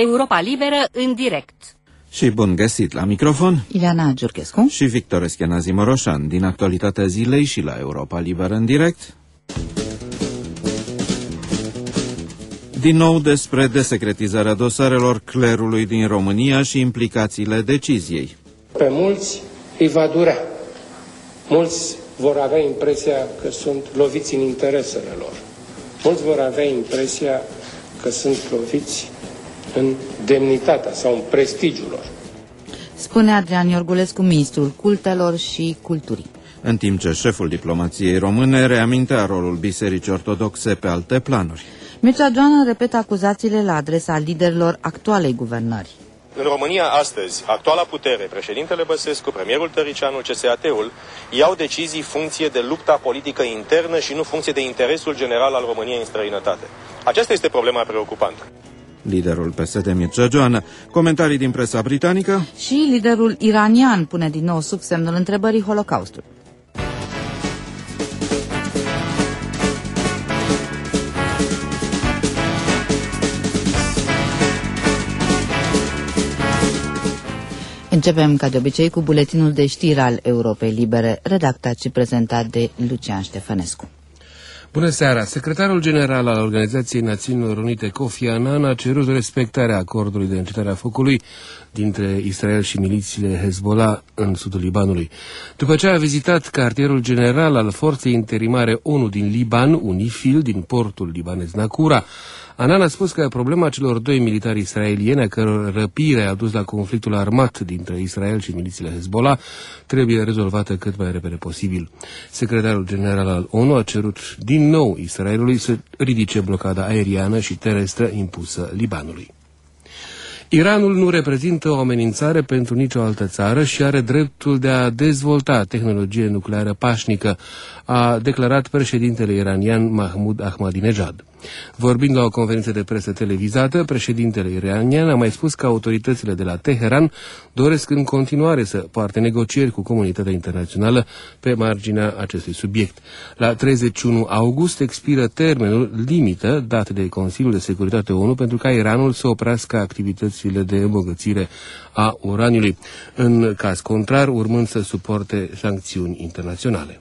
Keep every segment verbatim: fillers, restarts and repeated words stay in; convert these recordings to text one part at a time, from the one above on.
Europa Liberă în direct. Și bun găsit la microfon, Ileana Giurchescu și Victor Eschenazi Moroșan, din actualitatea zilei și la Europa Liberă în direct. Din nou despre desecretizarea dosarelor clerului din România și implicațiile deciziei. Pe mulți îi va durea. Mulți vor avea impresia că sunt loviți în interesele lor. Mulți vor avea impresia că sunt loviți în demnitatea sau în prestigiul lor. Spune Adrian Iorgulescu, ministrul cultelor și culturii. În timp ce șeful diplomației române reamintea rolul Bisericii Ortodoxe pe alte planuri. Mircea Joană repetă acuzațiile la adresa liderilor actualei guvernări. În România astăzi, actuala putere, președintele Băsescu, premierul Tăricianu, C S A T-ul, iau decizii funcție de lupta politică internă și nu funcție de interesul general al României în străinătate. Aceasta este problema preocupantă. Liderul P S D Mircea Joană, comentarii din presa britanică. Și liderul iranian pune din nou sub semnul întrebării Holocaustul. Începem, ca de obicei, cu buletinul de știri al Europei Libere, redactat și prezentat de Lucian Ștefănescu. Bună seara! Secretarul general al Organizației Națiunilor Unite, Kofi Annan, a cerut respectarea acordului de încetare a focului dintre Israel și milițiile Hezbollah în sudul Libanului. După ce a vizitat cartierul general al Forței Interimare ONU din Liban, UNIFIL, din portul libanez Naqoura, Annan a spus că problema celor doi militari israelieni, a căror răpire a dus la conflictul armat dintre Israel și milițiile Hezbollah, trebuie rezolvată cât mai repede posibil. Secretarul general al ONU a cerut din nou Israelului să ridice blocada aeriană și terestră impusă Libanului. Iranul nu reprezintă o amenințare pentru nicio altă țară și are dreptul de a dezvolta tehnologie nucleară pașnică, a declarat președintele iranian Mahmoud Ahmadinejad. Vorbind la o conferință de presă televizată, președintele iranian a mai spus că autoritățile de la Teheran doresc în continuare să poarte negocieri cu comunitatea internațională pe marginea acestui subiect. La treizeci și unu august expiră termenul limită dat de Consiliul de Securitate ONU pentru ca Iranul să oprească activitățile de îmbogățire a uraniului, în caz contrar urmând să suporte sancțiuni internaționale.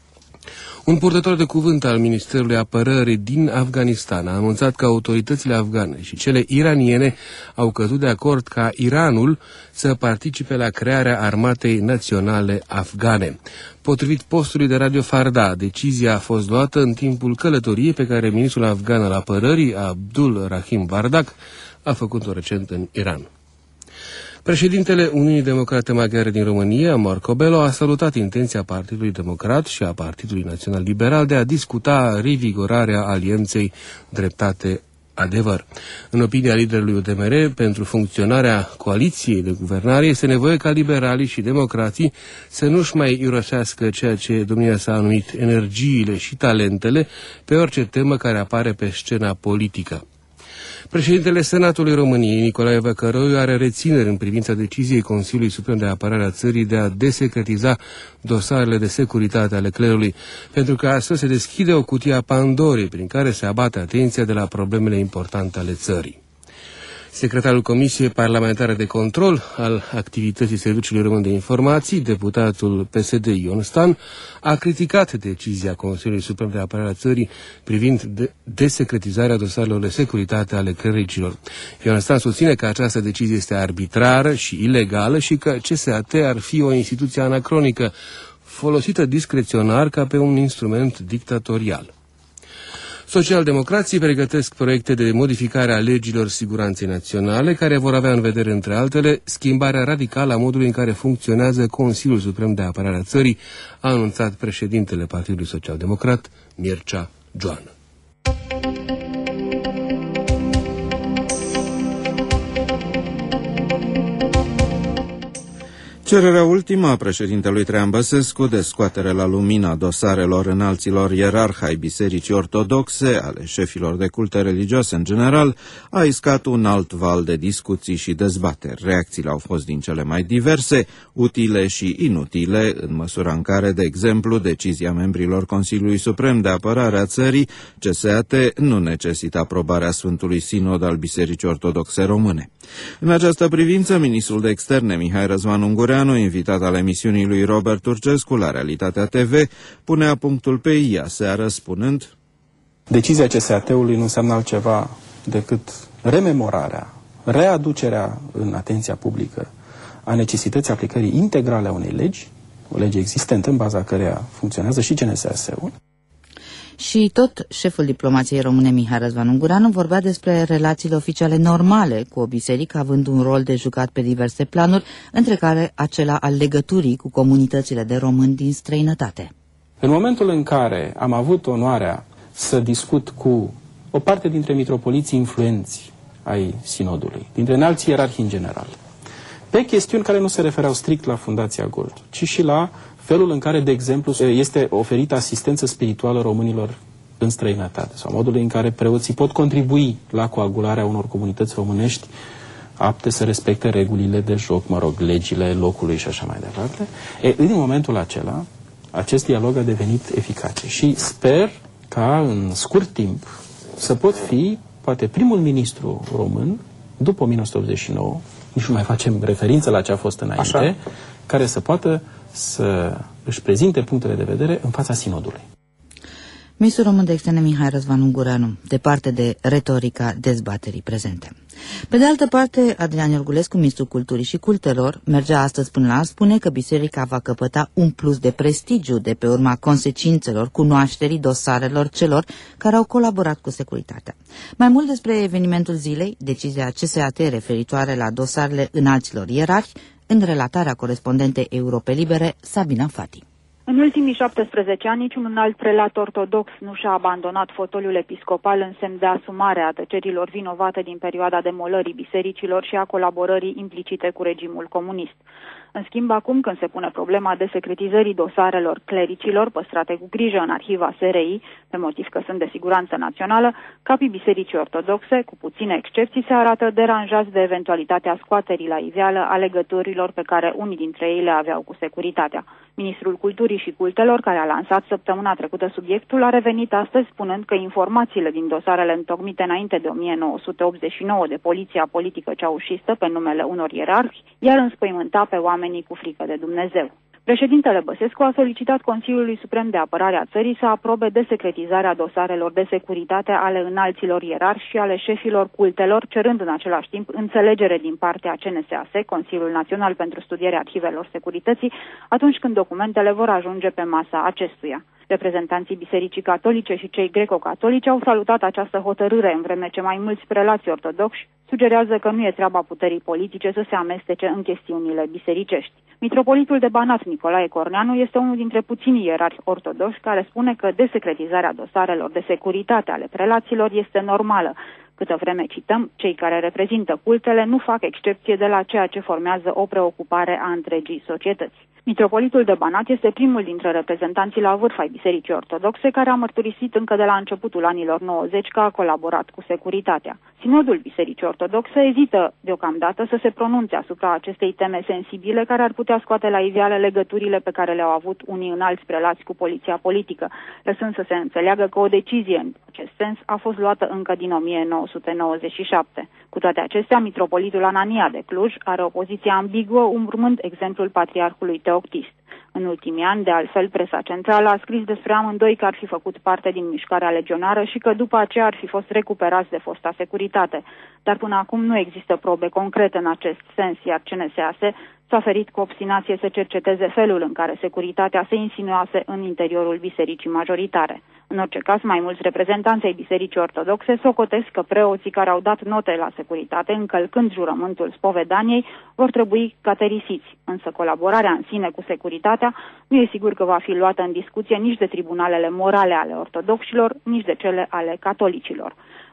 Un purtător de cuvânt al Ministerului Apărării din Afganistan a anunțat că autoritățile afgane și cele iraniene au căzut de acord ca Iranul să participe la crearea armatei naționale afgane. Potrivit postului de radio Farda, decizia a fost luată în timpul călătoriei pe care ministrul afgan al apărării, Abdul Rahim Vardak, a făcut-o recent în Iran. Președintele Uniunii Democrate Maghiare din România, Marco Bello, a salutat intenția Partidului Democrat și a Partidului Național Liberal de a discuta revigorarea alianței Dreptate-Adevăr. În opinia liderului U D M R, pentru funcționarea coaliției de guvernare este nevoie ca liberalii și democrații să nu-și mai irosească ceea ce domnia sa a numit energiile și talentele pe orice temă care apare pe scena politică. Președintele Senatului României, Nicolae Văcăroiu, are rețineri în privința deciziei Consiliului Suprem de Apărare a țării de a desecretiza dosarele de securitate ale clerului, pentru că astfel se deschide o cutie a Pandorei prin care se abate atenția de la problemele importante ale țării. Secretarul Comisiei Parlamentare de Control al activității Serviciului Român de Informații, deputatul P S D Ion Stan, a criticat decizia Consiliului Suprem de Apărare a țării privind de desecretizarea dosarelor de securitate ale clericilor. Ion Stan susține că această decizie este arbitrară și ilegală și că C S A T ar fi o instituție anacronică, folosită discreționar ca pe un instrument dictatorial. Socialdemocrații pregătesc proiecte de modificare a legilor siguranței naționale, care vor avea în vedere, între altele, schimbarea radicală a modului în care funcționează Consiliul Suprem de Apărare a țării, a anunțat președintele Partidului Social-Democrat, Mircea Joană. Cererea ultimă a președintelui Traian Băsescu de scoatere la lumină a dosarelor înalților ierarhi ai Bisericii Ortodoxe, ale șefilor de culte religioase în general, a iscat un alt val de discuții și dezbateri. Reacțiile au fost din cele mai diverse, utile și inutile, în măsura în care, de exemplu, decizia membrilor Consiliului Suprem de Apărare a țării, C S A T, nu necesită aprobarea Sfântului Sinod al Bisericii Ortodoxe Române. În această privință, ministrul de Externe Mihai Răzvan Ungureanu, invitat al emisiunii lui Robert Turcescu la Realitatea T V, punea punctul pe i aseară spunând: decizia C S A T-ului nu înseamnă altceva decât rememorarea, readucerea în atenția publică a necesității aplicării integrale a unei legi, o lege existentă în baza căreia funcționează și C N S A S-ul. Și tot șeful diplomației române Mihai Răzvan Ungureanu vorbea despre relațiile oficiale normale cu o biserică având un rol de jucat pe diverse planuri, între care acela al legăturii cu comunitățile de români din străinătate. În momentul în care am avut onoarea să discut cu o parte dintre mitropoliții influenți ai sinodului, dintre înalți ierarhi în general, pe chestiuni care nu se refereau strict la Fundația Gold, ci și la felul în care, de exemplu, este oferită asistență spirituală românilor în străinătate, sau modul în care preoții pot contribui la coagularea unor comunități românești apte să respecte regulile de joc, mă rog, legile locului și așa mai departe. E, în momentul acela, acest dialog a devenit eficace și sper ca în scurt timp să pot fi, poate, primul ministru român, după o mie nouă sute optzeci și nouă, nici nu mai facem referință la ce a fost înainte, așa, care să poată să își prezinte punctele de vedere în fața sinodului. Ministrul român de Externe Mihai Răzvan Ungureanu, departe de retorica dezbaterii prezente. Pe de altă parte, Adrian Iorgulescu, ministrul Culturii și Cultelor, mergea astăzi până la a spune că biserica va căpăta un plus de prestigiu de pe urma consecințelor cunoașterii dosarelor celor care au colaborat cu securitatea. Mai mult despre evenimentul zilei, decizia C S A T referitoare la dosarele înalților ierarhi, în relatarea corespondentei Europe Libere, Sabina Fati. În ultimii șaptesprezece ani, niciun alt prelat ortodox nu și-a abandonat fotoliul episcopal în semn de asumare a tăcerilor vinovate din perioada demolării bisericilor și a colaborării implicite cu regimul comunist. În schimb, acum când se pune problema desecretizării dosarelor clericilor păstrate cu grijă în arhiva S R I, pe motiv că sunt de siguranță națională, capii bisericii ortodoxe, cu puține excepții, se arată deranjați de eventualitatea scoaterii la iveală a legăturilor pe care unii dintre ei le aveau cu securitatea. Ministrul Culturii și Cultelor, care a lansat săptămâna trecută subiectul, a revenit astăzi spunând că informațiile din dosarele întocmite înainte de o mie nouă sute optzeci și nouă de poliția politică ceaușistă pe numele unor ierarhi, iar înspăimânta pe oamenii cu frică de Dumnezeu. Președintele Băsescu a solicitat Consiliului Suprem de Apărare a țării să aprobe desecretizarea dosarelor de securitate ale înalților ierarhi și ale șefilor cultelor, cerând în același timp înțelegere din partea C N S A S, Consiliul Național pentru Studierea Arhivelor Securității, atunci când documentele vor ajunge pe masa acestuia. Reprezentanții Bisericii Catolice și cei greco-catolici au salutat această hotărâre, în vreme ce mai mulți prelați ortodoxi sugerează că nu e treaba puterii politice să se amestece în chestiunile bisericești. Mitropolitul de Banat, Nicolae Corneanu, este unul dintre puținii ierarhi ortodoxi care spune că desecretizarea dosarelor de securitate ale prelaților este normală. Câtă vreme, cităm, cei care reprezintă cultele nu fac excepție de la ceea ce formează o preocupare a întregii societăți. Mitropolitul de Banat este primul dintre reprezentanții la vârf ai Bisericii Ortodoxe care a mărturisit încă de la începutul anilor nouăzeci că a colaborat cu securitatea. Sinodul Bisericii Ortodoxe ezită deocamdată să se pronunțe asupra acestei teme sensibile care ar putea scoate la iveală legăturile pe care le-au avut unii înalți prelați cu poliția politică, lăsând să se înțeleagă că o decizie în acest sens a fost luată încă din o mie nouă sute nouăzeci și șapte. Cu toate acestea, mitropolitul Anania de Cluj are o poziție ambiguă, urmând exemplul patriarhului Teoctist. În ultimii ani, de altfel, presa centrală a scris despre amândoi că ar fi făcut parte din mișcarea legionară și că după aceea ar fi fost recuperați de fosta securitate. Dar până acum nu există probe concrete în acest sens, iar C N S A S s-a ferit cu obstinație să cerceteze felul în care securitatea se insinuase în interiorul bisericii majoritare. În orice caz, mai mulți reprezentanți ai Bisericii Ortodoxe socotesc că preoții care au dat note la securitate, încălcând jurământul spovedaniei, vor trebui caterisiți. Însă colaborarea în sine cu securitatea nu e sigur că va fi luată în discuție nici de tribunalele morale ale ortodoxilor, nici de cele ale catolicilor.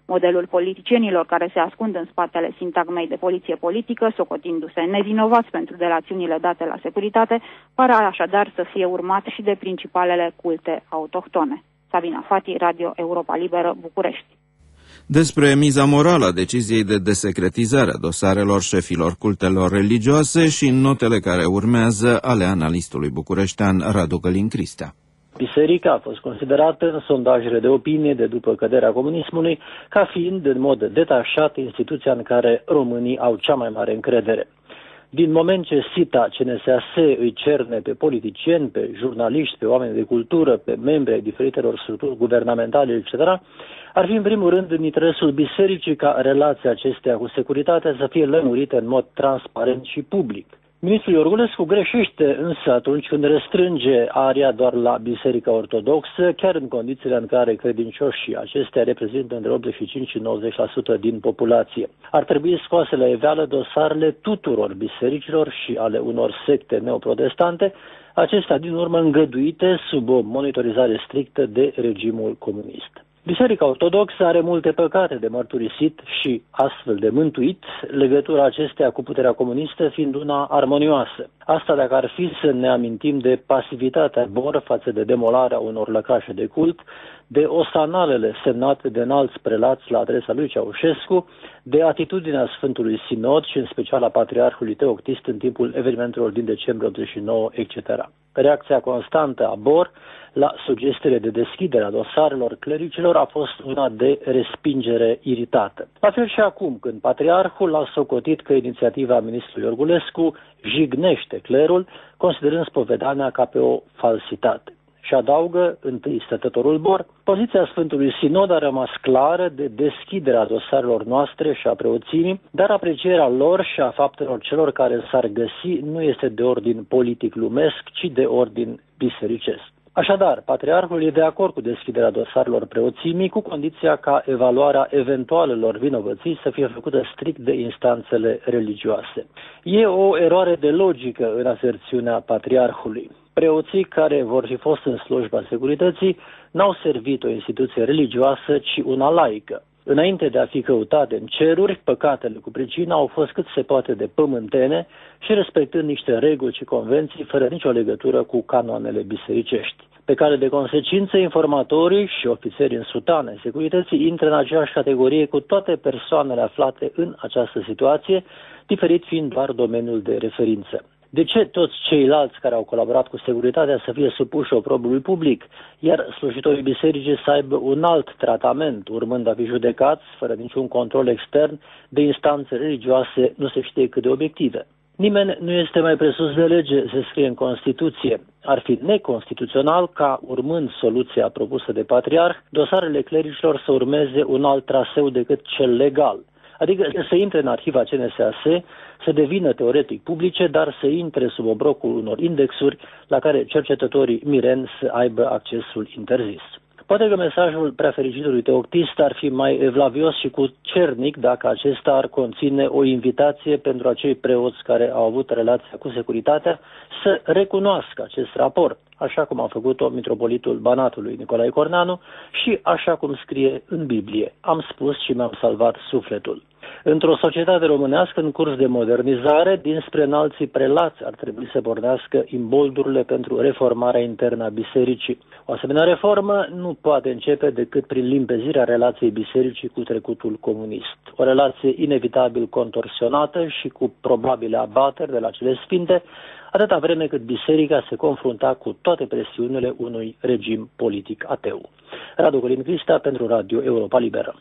Modelul politicienilor care se ascund în spatele sintagmei de poliție politică, socotindu-se nevinovați pentru delațiunile date la securitate, pare așadar să fie urmat și de principalele culte autohtone. Sabina Fati, Radio Europa Liberă, București. Despre miza morală a deciziei de desecretizare a dosarelor șefilor cultelor religioase și notele care urmează ale analistului bucureștean Radu Călin Cristea. Biserica a fost considerată în sondajele de opinie de după căderea comunismului ca fiind în mod detașat instituția în care românii au cea mai mare încredere. Din moment ce SITA C N S A S îi cerne pe politicieni, pe jurnaliști, pe oameni de cultură, pe membri ai diferitelor structuri guvernamentale, et cetera, ar fi în primul rând în interesul bisericii ca relația acesteia cu securitatea să fie lămurită în mod transparent și public. Ministrul Iorgulescu greșește însă atunci când restrânge aria doar la Biserica Ortodoxă, chiar în condițiile în care credincioșii acestea reprezintă între optzeci și cinci și nouăzeci la sută din populație. Ar trebui scoase la iveală dosarele tuturor bisericilor și ale unor secte neoprotestante, acestea din urmă îngăduite sub o monitorizare strictă de regimul comunist. Biserica Ortodoxă are multe păcate de mărturisit și astfel de mântuit, legătura acesteia cu puterea comunistă fiind una armonioasă. Asta dacă ar fi să ne amintim de pasivitatea B O R față de demolarea unor lăcașe de cult, de osanalele semnate de înalți prelați la adresa lui Ceaușescu, de atitudinea Sfântului Sinod și în special a Patriarhului Teoctist în timpul evenimentelor din decembrie optzeci și nouă, et cetera. Reacția constantă a B O R la sugestiile de deschidere a dosarelor clericilor a fost una de respingere iritată. La fel și acum, când Patriarhul a socotit că inițiativa ministrului Iorgulescu jignește clerul, considerând spovedania ca pe o falsitate. Și adaugă, întâi stătătorul B O R, poziția Sfântului Sinod a rămas clară de deschiderea dosarelor noastre și a preoțimii, dar aprecierea lor și a faptelor celor care s-ar găsi nu este de ordin politic lumesc, ci de ordin bisericesc. Așadar, Patriarhul e de acord cu deschiderea dosarelor preoțimii, cu condiția ca evaluarea eventualelor vinovății să fie făcută strict de instanțele religioase. E o eroare de logică în aserțiunea Patriarhului. Preoții care vor fi fost în slujba securității n-au servit o instituție religioasă, ci una laică. Înainte de a fi căutate în ceruri, păcatele cu pricina au fost cât se poate de pământene și respectând niște reguli și convenții fără nicio legătură cu canoanele bisericești. Pe care de consecință, informatorii și ofițerii în sutane securității intră în aceeași categorie cu toate persoanele aflate în această situație, diferit fiind doar domeniul de referință. De ce toți ceilalți care au colaborat cu securitatea să fie supuși oprobiului public, iar slujitorii bisericii să aibă un alt tratament, urmând a fi judecați, fără niciun control extern, de instanțe religioase nu se știe cât de obiective? Nimeni nu este mai presus de lege, se scrie în Constituție. Ar fi neconstituțional ca, urmând soluția propusă de Patriarh, dosarele clericilor să urmeze un alt traseu decât cel legal. Adică să intre în arhiva C N S A S, să devină teoretic publice, dar să intre sub obrocul unor indexuri la care cercetătorii mireni să aibă accesul interzis. Poate că mesajul preafericitului teoctist ar fi mai evlavios și cu cernic dacă acesta ar conține o invitație pentru acei preoți care au avut relația cu securitatea să recunoască acest raport, așa cum a făcut-o mitropolitul Banatului Nicolae Corneanu și așa cum scrie în Biblie: am spus și mi-am salvat sufletul. Într-o societate românească în curs de modernizare, dinspre înalții prelați ar trebui să pornească imboldurile pentru reformarea internă a bisericii. O asemenea reformă nu poate începe decât prin limpezirea relației bisericii cu trecutul comunist. O relație inevitabil contorsionată și cu probabile abateri de la cele sfinte, atâta vreme cât biserica se confrunta cu toate presiunile unui regim politic ateu. Radu Călin Cristea pentru Radio Europa Liberă.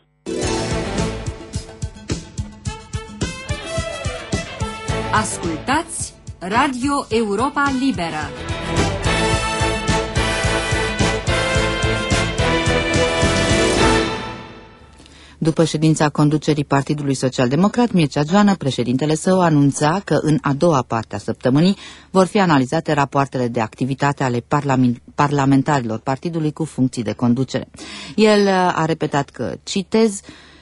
Ascultați Radio Europa Liberă. După ședința conducerii Partidului Social-Democrat, Mircea Joană, președintele său, anunța că în a doua parte a săptămânii vor fi analizate rapoartele de activitate ale parlamentarilor partidului cu funcții de conducere. El a repetat că, citez,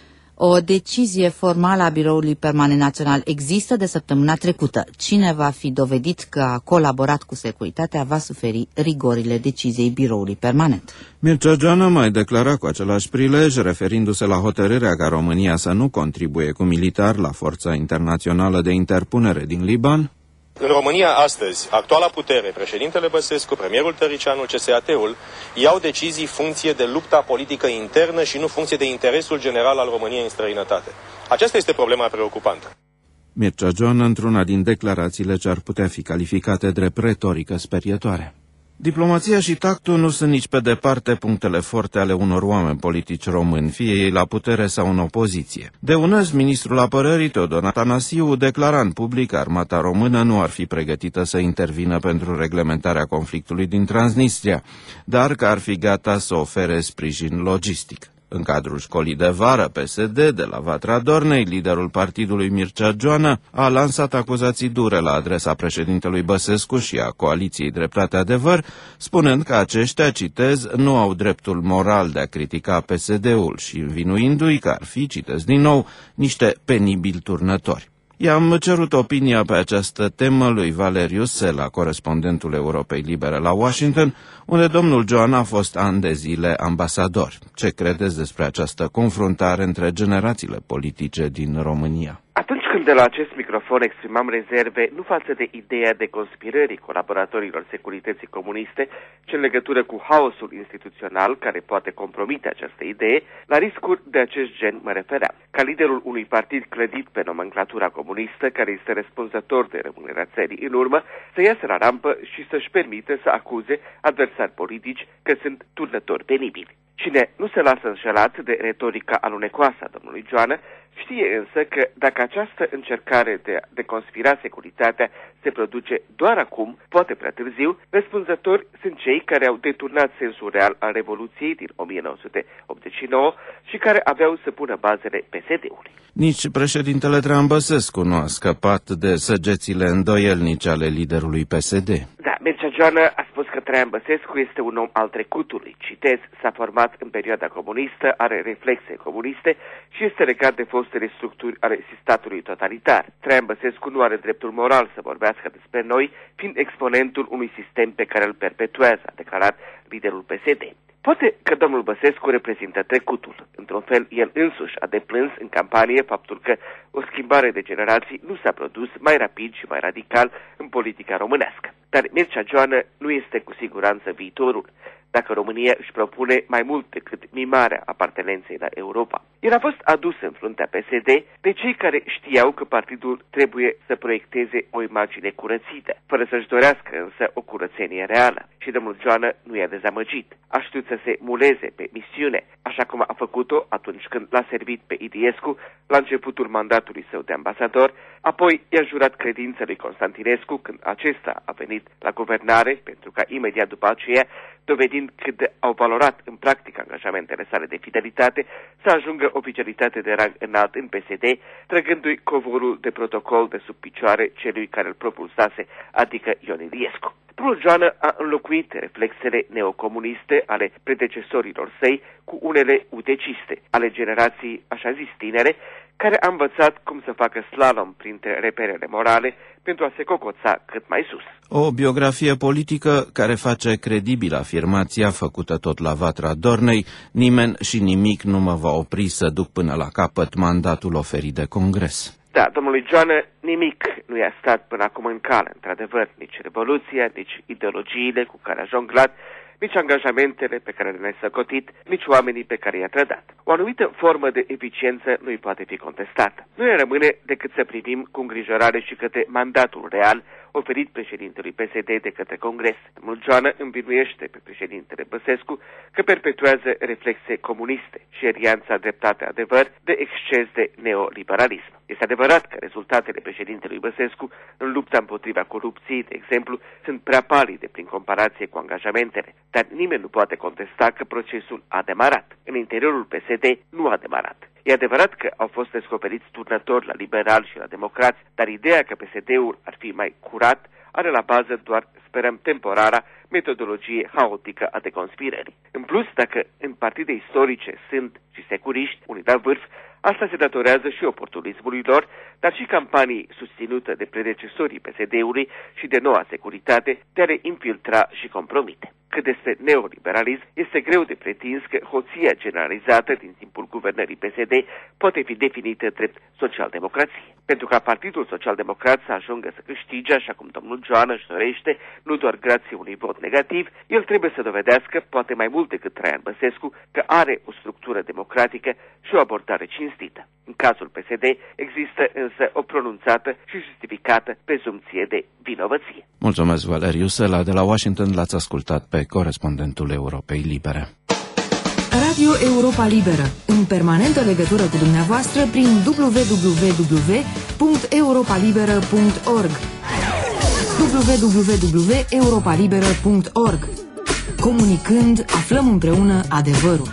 O decizie formală a Biroului Permanent Național există de săptămâna trecută. Cine va fi dovedit că a colaborat cu securitatea va suferi rigorile deciziei Biroului Permanent. Mircea Joană mai declara cu același prilej, referindu-se la hotărârea ca România să nu contribuie cu militar la forța internațională de interpunere din Liban. În România astăzi, actuala putere, președintele Băsescu, premierul Tăricianu, C S A T-ul, iau decizii funcție de lupta politică internă și nu funcție de interesul general al României în străinătate. Aceasta este problema preocupantă. Mircea Joană într-una din declarațiile ce ar putea fi calificate drept retorică sperietoare. Diplomația și tactul nu sunt nici pe departe punctele forte ale unor oameni politici români, fie ei la putere sau în opoziție. De un azi, ministrul apărării Teodor Atanasiu declara în public că armata română nu ar fi pregătită să intervină pentru reglementarea conflictului din Transnistria, dar că ar fi gata să ofere sprijin logistic. În cadrul școlii de vară P S D de la Vatra Dornei, liderul partidului Mircea Joană a lansat acuzații dure la adresa președintelui Băsescu și a coaliției Dreptate Adevăr, spunând că aceștia, citez, nu au dreptul moral de a critica P S D-ul și învinuindu-i că ar fi, citez din nou, niște penibili turnători. I-am cerut opinia pe această temă lui Valeriu Sela, corespondentul Europei Libere la Washington, unde domnul Joană a fost ani de zile ambasador. Ce credeți despre această confruntare între generațiile politice din România? Atunci când de la acest microfon exprimam rezerve nu față de ideea de conspirării colaboratorilor securității comuniste, ci în legătură cu haosul instituțional care poate compromite această idee, la riscuri de acest gen mă refeream. Ca liderul unui partid clădit pe nomenclatura comunistă, care este răspunzător de rămânerea țării în urmă, să iasă la rampă și să-și permită să acuze adversari politici că sunt turnători penibili. Cine nu se lasă înșelat de retorica alunecoasă a domnului Joană, știe însă că dacă această încercare de a deconspira securitatea se produce doar acum, poate prea târziu, răspunzători sunt cei care au deturnat sensul real al Revoluției din o mie nouă sute optzeci și nouă și care aveau să pună bazele P S D-ului. Nici președintele Traian Băsescu nu a scăpat de săgețile îndoielnice ale liderului P S D. Da, Mircea Joană a spus că Traian Băsescu este un om al trecutului. Citez, s-a format în perioada comunistă, are reflexe comuniste și este legat de fostele structuri ale statului totalitar. Traian Băsescu nu are dreptul moral să vorbească despre noi, fiind exponentul unui sistem pe care îl perpetuează, a declarat liderul P S D. Poate că domnul Băsescu reprezintă trecutul. Într-un fel, el însuși a deplâns în campanie faptul că o schimbare de generații nu s-a produs mai rapid și mai radical în politica românească. Dar Mircea Joană nu este cu siguranță viitorul, dacă România își propune mai mult decât mimarea apartenenței la Europa. El a fost adus în fruntea P S D de cei care știau că partidul trebuie să proiecteze o imagine curățită, fără să-și dorească însă o curățenie reală. Și domnul Joană nu i-a dezamăgit. A știut să se muleze pe misiune, așa cum a făcut-o atunci când l-a servit pe Iliescu la începutul mandatului său de ambasador, apoi i-a jurat credință lui Constantinescu când acesta a venit la guvernare, pentru ca imediat după aceea, dovedind cât de au valorat în practică angajamentele sale de fidelitate, să ajungă oficialitate de rang înalt în P S D, trăgându-i covorul de protocol de sub picioare celui care îl propulsase, adică Ion Iliescu. Domnul Joană a înlocuit reflexele neocomuniste ale predecesorilor săi cu unele udeciste ale generației așa zis tinere, care a învățat cum să facă slalom printre reperele morale pentru a se cocoța cât mai sus. O biografie politică care face credibilă afirmația făcută tot la Vatra Dornei, nimeni și nimic nu mă va opri să duc până la capăt mandatul oferit de Congres. Da, domnului Joană, nimic nu i-a stat până acum în cale, într-adevăr, nici revoluția, nici ideologiile cu care a jonglat, nici angajamentele pe care le-a săcotit, nici oamenii pe care i-a trădat. O anumită formă de eficiență nu-i poate fi contestată. Nu ne rămâne decât să privim cu îngrijorare și către mandatul real oferit președintelui P S D de către Congres. Domnul Joană învinuiește pe președintele Băsescu că perpetuează reflexe comuniste și alianța Dreptate Adevăr de exces de neoliberalism. Este adevărat că rezultatele președintelui Băsescu în lupta împotriva corupției, de exemplu, sunt prea palide prin comparație cu angajamentele, dar nimeni nu poate contesta că procesul a demarat. În interiorul P S D nu a demarat. E adevărat că au fost descoperiți turnători la liberali și la democrați, dar ideea că P S D-ul ar fi mai curat are la bază doar, sperăm temporara, metodologie haotică a deconspirării. În plus, dacă în partide istorice sunt și securiști, unii la vârf, Asta se datorează și oportunismului lor, dar și campanii susținute de predecesorii P S D-ului și de Noua Securitate de a le infiltra și compromite. Cât despre neoliberalism, este greu de pretins că hoția generalizată din timpul guvernării P S D poate fi definită drept social-democrație. Pentru ca Partidul Social-Democrat să ajungă să câștige, așa cum domnul Joană își dorește, nu doar grație unui vot negativ, el trebuie să dovedească, poate mai mult decât Traian Băsescu, că are o structură democratică și o abordare cinstită. În cazul P S D există însă o pronunțată și justificată prezumție de vinovăție. Mulțumesc, Valeriu Sela. De la Washington l-ați ascultat pe corespondentul Europei Libere. Radio Europa Liberă, în permanentă legătură cu dumneavoastră prin w w w punct europa liberă punct org w w w punct europa liberă punct org. Comunicând, aflăm împreună adevărul.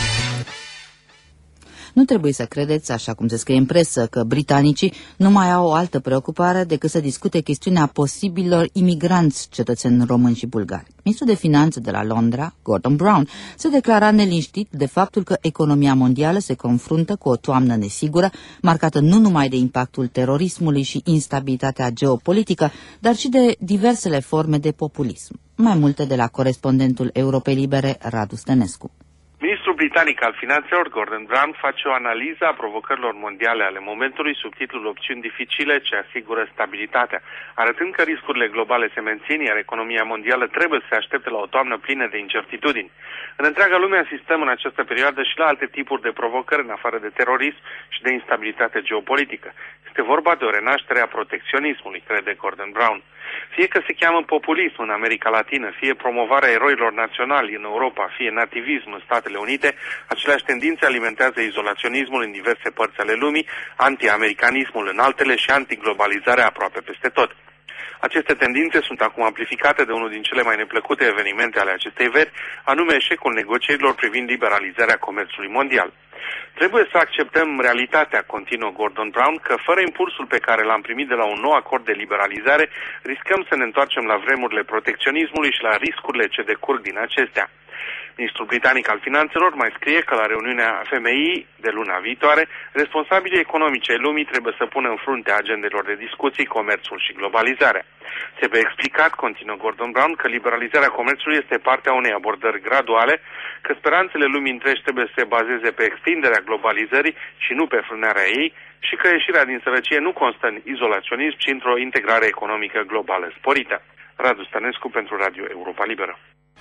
Nu trebuie să credeți, așa cum se scrie în presă, că britanicii nu mai au o altă preocupare decât să discute chestiunea posibilor imigranți cetățeni români și bulgari. Ministrul de Finanțe de la Londra, Gordon Brown, se declara neliniștit de faptul că economia mondială se confruntă cu o toamnă nesigură, marcată nu numai de impactul terorismului și instabilitatea geopolitică, dar și de diversele forme de populism. Mai multe de la corespondentul Europei Libere, Radu Stănescu. Ministrul britanic al finanțelor, Gordon Brown, face o analiză a provocărilor mondiale ale momentului sub titlul Opțiuni dificile ce asigură stabilitatea, arătând că riscurile globale se mențin, iar economia mondială trebuie să se aștepte la o toamnă plină de incertitudini. În întreaga lume asistăm în această perioadă și la alte tipuri de provocări în afară de terorism și de instabilitate geopolitică. Este vorba de o renaștere a protecționismului, crede Gordon Brown. Fie că se cheamă populism în America Latină, fie promovarea eroilor naționali în Europa, fie nativism în Statele Unite, aceleași tendințe alimentează izolaționismul în diverse părți ale lumii, anti-americanismul în altele și antiglobalizarea aproape peste tot. Aceste tendințe sunt acum amplificate de unul din cele mai neplăcute evenimente ale acestei veri, anume eșecul negocierilor privind liberalizarea comerțului mondial. Trebuie să acceptăm realitatea, continuă Gordon Brown, că fără impulsul pe care l-am primit de la un nou acord de liberalizare, riscăm să ne întoarcem la vremurile protecționismului și la riscurile ce decurg din acestea. Ministrul britanic al finanțelor mai scrie că la reuniunea F M I de luna viitoare, responsabilii economici ai lumii trebuie să pună în fruntea agendelor de discuții comerțul și globalizarea. Trebuie explicat, continuă Gordon Brown, că liberalizarea comerțului este partea unei abordări graduale, că speranțele lumii întregi trebuie să se bazeze pe extinderea globalizării și nu pe frânarea ei și că ieșirea din sărăcie nu constă în izolaționism, ci într-o integrare economică globală sporită. Radu Stănescu pentru Radio Europa Liberă.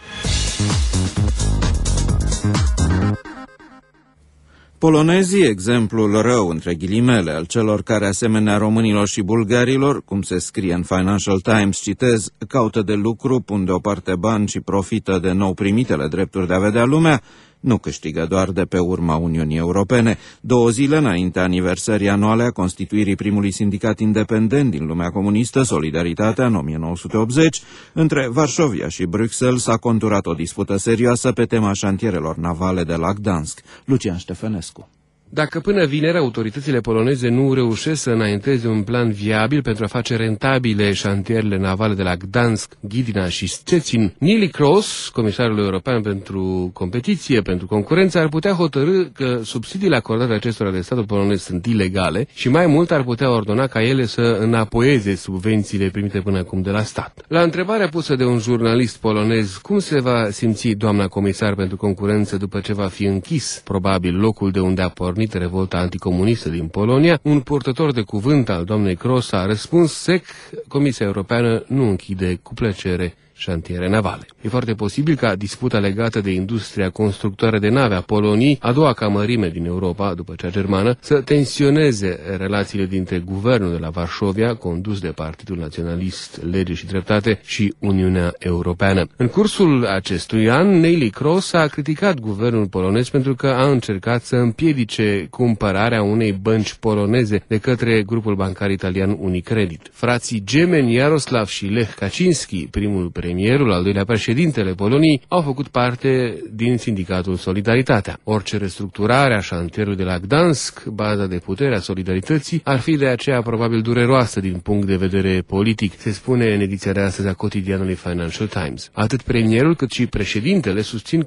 Polonezii, exemplul rău, între ghilimele, al celor care, asemenea românilor și bulgarilor, cum se scrie în Financial Times, citez, caută de lucru, pun deoparte bani și profită de nou primitele drepturi de a vedea lumea, nu câștigă doar de pe urma Uniunii Europene. Două zile înainte aniversării anuale a constituirii primului sindicat independent din lumea comunistă, Solidaritatea, în o mie nouă sute optzeci, între Varșovia și Bruxelles s-a conturat o dispută serioasă pe tema șantierelor navale de la Gdansk. Lucian Ștefănescu. Dacă până vineri autoritățile poloneze nu reușesc să înainteze un plan viabil pentru a face rentabile șantierele navale de la Gdansk, Ghidina și Szczecin, Neelie Kroes, comisarul european pentru competiție, pentru concurență, ar putea hotărâ că subsidiile acordate acestora de statul polonez sunt ilegale și mai mult ar putea ordona ca ele să înapoieze subvențiile primite până acum de la stat. La întrebarea pusă de un jurnalist polonez, cum se va simți doamna comisar pentru concurență după ce va fi închis, probabil, locul de unde a pornit revolta anticomunistă din Polonia, un purtător de cuvânt al doamnei Kroes a răspuns sec: Comisia Europeană nu închide cu plăcere șantiere navale. E foarte posibil ca disputa legată de industria constructoare de nave a Poloniei, a doua ca mărime din Europa, după cea germană, să tensioneze relațiile dintre guvernul de la Varșovia, condus de Partidul Naționalist, Lege și Dreptate, și Uniunea Europeană. În cursul acestui an, Neelie Kroes a criticat guvernul polonez pentru că a încercat să împiedice cumpărarea unei bănci poloneze de către grupul bancar italian Unicredit. Frații gemeni Jaroslav și Lech Kaczynski, primul premierul, al doilea președintele Poloniei, au făcut parte din sindicatul Solidaritatea. Orice restructurare a șantierului de la Gdansk, baza de putere a solidarității, ar fi de aceea probabil dureroasă din punct de vedere politic, se spune în ediția de astăzi a cotidianului Financial Times. Atât premierul cât și președintele susțin că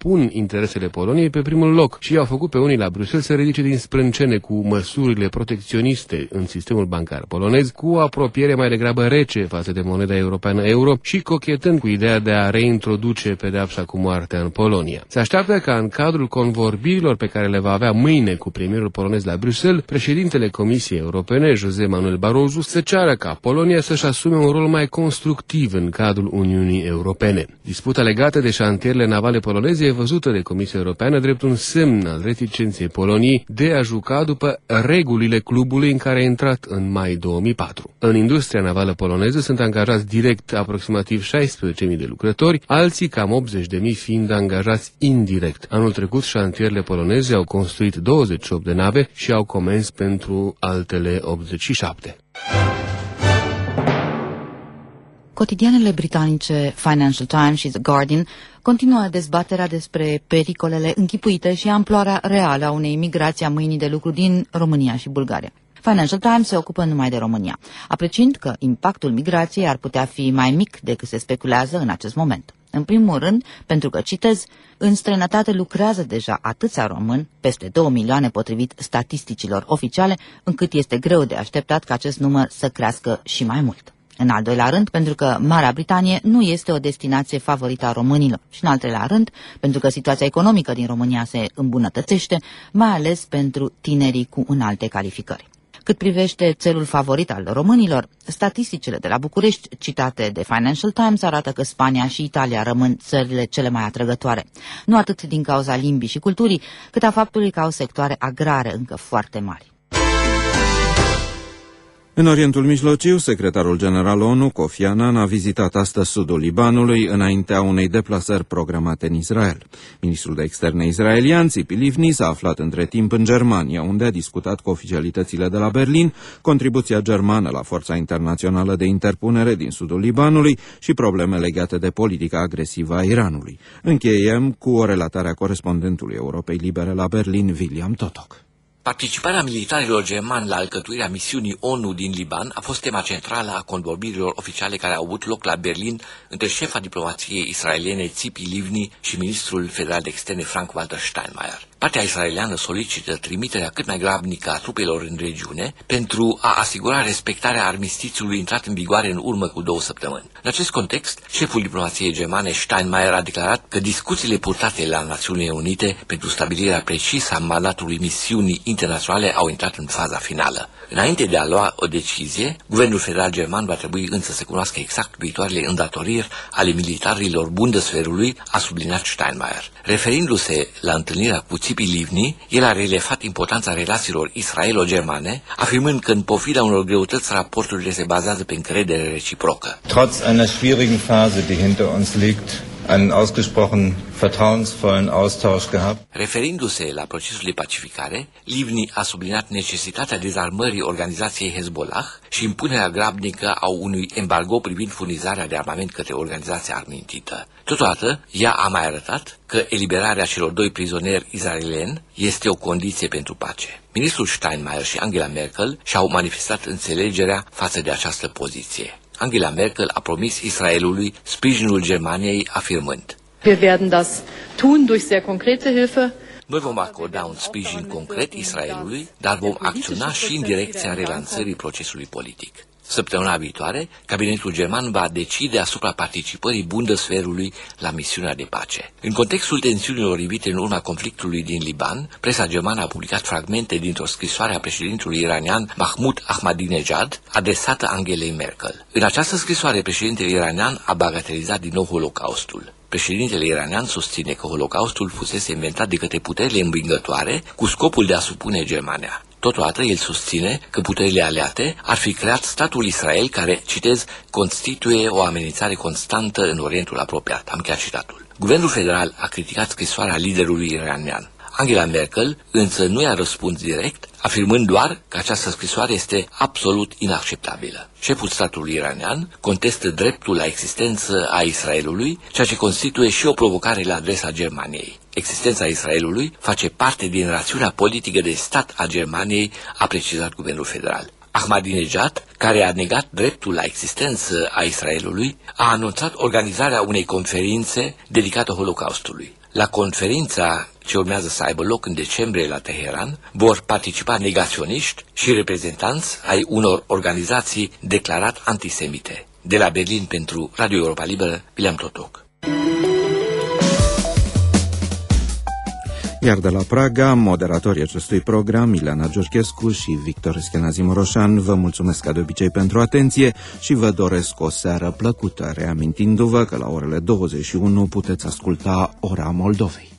pun interesele Poloniei pe primul loc și i-au făcut pe unii la Bruxelles să ridice din sprâncene cu măsurile protecționiste în sistemul bancar polonez, cu o apropiere mai degrabă rece față de moneda europeană euro și cochetând cu ideea de a reintroduce pedeapsa cu moartea în Polonia. Se așteaptă ca în cadrul convorbirilor pe care le va avea mâine cu premierul polonez la Bruxelles, președintele Comisiei Europene, José Manuel Barroso, să ceară ca Polonia să-și asume un rol mai constructiv în cadrul Uniunii Europene. Disputa legată de șantierele navale poloneze e văzută de Comisia Europeană drept un semn al reticenței Poloniei de a juca după regulile clubului în care a intrat în mai două mii patru. În industria navală poloneză sunt angajați direct aproximativ șaisprezece mii de lucrători, alții cam optzeci de mii fiind angajați indirect. Anul trecut, șantierele poloneze au construit douăzeci și opt de nave și au comenzi pentru altele optzeci și șapte. Cotidianele britanice Financial Times și The Guardian continuă dezbaterea despre pericolele închipuite și amploarea reală a unei migrații a mâinii de lucru din România și Bulgaria. Financial Times se ocupă numai de România, apreciind că impactul migrației ar putea fi mai mic decât se speculează în acest moment. În primul rând, pentru că, citez, în străinătate lucrează deja atâția români, peste două milioane potrivit statisticilor oficiale, încât este greu de așteptat ca acest număr să crească și mai mult. În al doilea rând, pentru că Marea Britanie nu este o destinație favorită a românilor și în al treilea rând, pentru că situația economică din România se îmbunătățește, mai ales pentru tinerii cu înalte calificări. Cât privește țelul favorit al românilor, statisticile de la București citate de Financial Times arată că Spania și Italia rămân țările cele mai atrăgătoare, nu atât din cauza limbii și culturii, cât a faptului că au sectoare agrare încă foarte mari. În Orientul Mijlociu, secretarul general ONU, Kofi Annan, a vizitat astăzi sudul Libanului înaintea unei deplasări programate în Israel. Ministrul de externe israelian, Tzipi Livni, s-a aflat între timp în Germania, unde a discutat cu oficialitățile de la Berlin contribuția germană la forța internațională de interpunere din sudul Libanului și probleme legate de politica agresivă a Iranului. Încheiem cu o relatare a corespondentului Europei Libere la Berlin, William Totok. Participarea militarilor germani la alcătuirea misiunii ONU din Liban a fost tema centrală a convorbirilor oficiale care au avut loc la Berlin între șefa diplomației israeliene Tzipi Livni și ministrul federal de externe Frank-Walter Steinmeier. Partea israeliană solicită trimiterea cât mai grabnică a trupelor în regiune pentru a asigura respectarea armistițiului intrat în vigoare în urmă cu două săptămâni. În acest context, șeful diplomației germane Steinmeier a declarat că discuțiile purtate la Națiunile Unite pentru stabilirea precisă a mandatului misiunii internaționale au intrat în faza finală. Înainte de a lua o decizie, guvernul federal german va trebui însă să cunoască exact viitoarele îndatoriri ale militarilor Bundeswehrului, a subliniat Steinmeier. Referindu-se la întâlnirea cu Tzipi Livni, el a relefat importanța relațiilor israelo-germane, afirmând că în pofida unor greutăți raporturile se bazează pe încredere reciprocă. Trotz einer schwierigen Phase, die hinter uns liegt, einen ausgesprochen vertrauensvollen Austausch gehabt. Referindu-se la procesul de pacificare, Livni a subliniat necesitatea dezarmării organizației Hezbollah și impunerea grabnică a unui embargo privind furnizarea de armament către organizația armintită. Totodată, ea a mai arătat că eliberarea celor doi prizonieri israelieni este o condiție pentru pace. Ministrul Steinmeier și Angela Merkel și-au manifestat înțelegerea față de această poziție. Angela Merkel a promis Israelului sprijinul Germaniei, afirmând: Wir werden das tun durch sehr konkrete Hilfe. Noi vom acorda un sprijin concret Israelului, dar vom acționa și în direcția relansării procesului politic. Săptămâna viitoare, cabinetul german va decide asupra participării Bundeswehrului la misiunea de pace. În contextul tensiunilor rivite în urma conflictului din Liban, presa germană a publicat fragmente dintr-o scrisoare a președintelui iranian Mahmoud Ahmadinejad, adresată Angelei Merkel. În această scrisoare, președintele iranian a bagatelizat din nou Holocaustul. Președintele iranian susține că Holocaustul fusese inventat de către puterile învingătoare cu scopul de a supune Germania. Totodată, el susține că puterile aliate ar fi creat statul Israel, care, citez, constituie o amenințare constantă în Orientul apropiat. Am chiar citatul. Guvernul federal a criticat scrisoarea liderului iranian. Angela Merkel însă nu i-a răspuns direct, afirmând doar că această scrisoare este absolut inacceptabilă. Șeful statului iranian contestă dreptul la existență a Israelului, ceea ce constituie și o provocare la adresa Germaniei. Existența Israelului face parte din rațiunea politică de stat a Germaniei, a precizat guvernul federal. Ahmadinejad, care a negat dreptul la existență a Israelului, a anunțat organizarea unei conferințe dedicată Holocaustului. La conferința ce urmează să aibă loc în decembrie la Teheran vor participa negaționiști și reprezentanți ai unor organizații declarat antisemite. De la Berlin pentru Radio Europa Liberă, William Totoc. Iar de la Praga, moderatorii acestui program, Ileana Georgescu și Victor Eschenazim Roșan, vă mulțumesc ca de obicei pentru atenție și vă doresc o seară plăcută, reamintindu-vă că la orele douăzeci și unu puteți asculta Ora Moldovei.